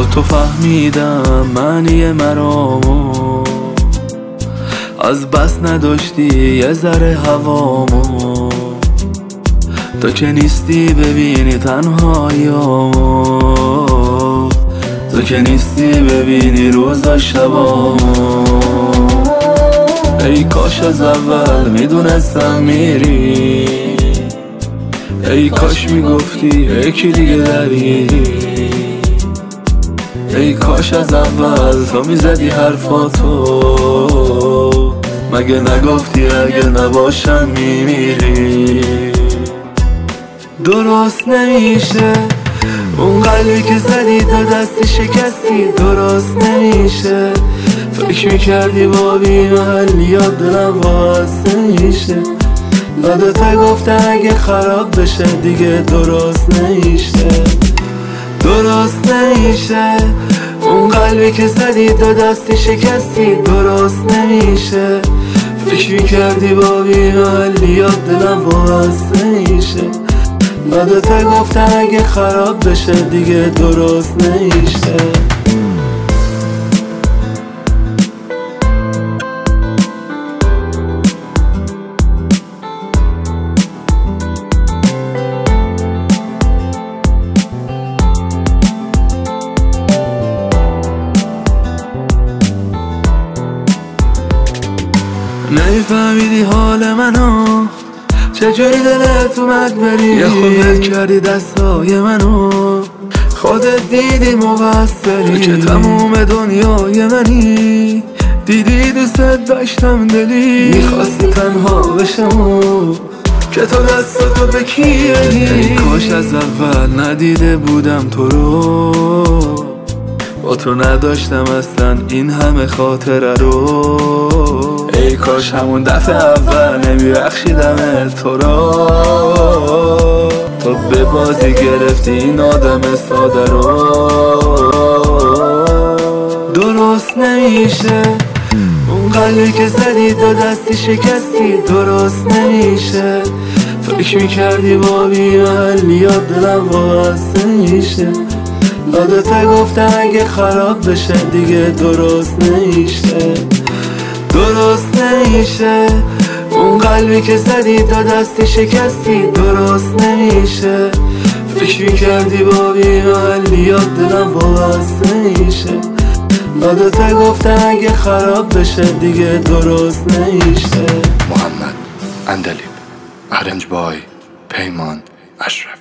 با تو فهمیدم معنی مرامو، از بس نداشتی یه ذره هوامو. تو که نیستی ببینی تنهاییامو، تو که نیستی ببینی روزا شبامو. ای کاش از اول میدونستم میری، ای کاش میگفتی یکی دیگه درگیری. ای کاش از اول تو میزدی حرفاتو، مگه نگفتی اگه نباشم میمیری. درست نمیشه اون قلبی که زدی تا دستی شکستی، درست نمیشه فکر میکردی با بی‌محلیات دلم باعث نمیشه. یادت گفتن اگه خراب بشه دیگه درست نمیشه. درست نمیشه اون قلبی که زدی تا دستی شکستی، درست نمیشه فکر میکردی با بی‌محلیات دلم باعث نمیشه. یادت گفتن اگه خراب بشه دیگه درست نمیشه. نمیفهمیدی حال منو، چجوری دلت اومد بری، یه خودت کردی دستای منو، خودت دیدی مقصری. که تموم دنیای منی، دیدی دوستت داشتم دلی، میخواستی تنها بشم که تو دستاتو بکیری. ای کاش از اول ندیده بودم تو رو، با تو نداشتم اصلا این همه خاطره رو. ای کاش همون دفعه اول نمیبخشیدم تو رو، تو به بازی گرفتی این آدم ساده رو. درست نمیشه اون قلبی که زدی تا دستی شکستی، درست نمیشه فکر میکردی با بی‌محلیات دلم باعث نمیشه. یادت گفتن اگه خراب بشه دیگه درست نمیشه. درست نمیشه اون قلبی که زدی تا دستی شکستی، درست نمیشه فکر میکردی با بی‌محلیات دلم باعث نمیشه. یادت گفتن اگه خراب بشه دیگه درست نمیشه. محمد اندلیب، ارنج بای پیمان اشرف.